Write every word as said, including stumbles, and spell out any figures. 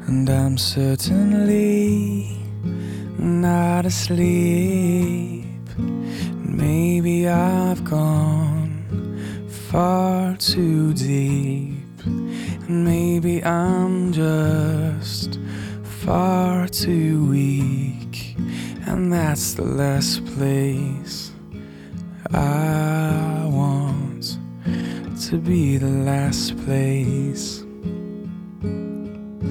and I'm certainly not asleep. Maybe I've gone far too deep, and maybe I'm just far too weak, and that's the last place I want to be, the last place.